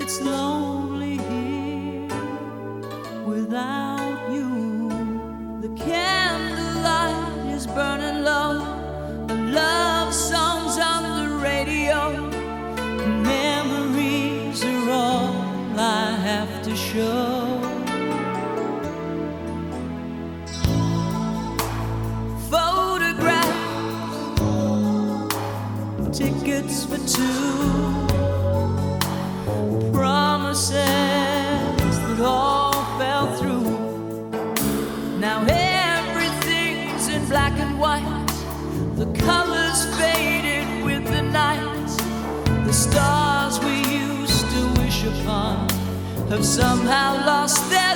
It's lonely here without you. The candlelight is burning low, and love songs on the radio. Memories are all I have to show. Photographs, tickets for two, promises that all fell through. Now everything's in black and white. The colors faded with the night. The stars we used to wish upon have somehow lost their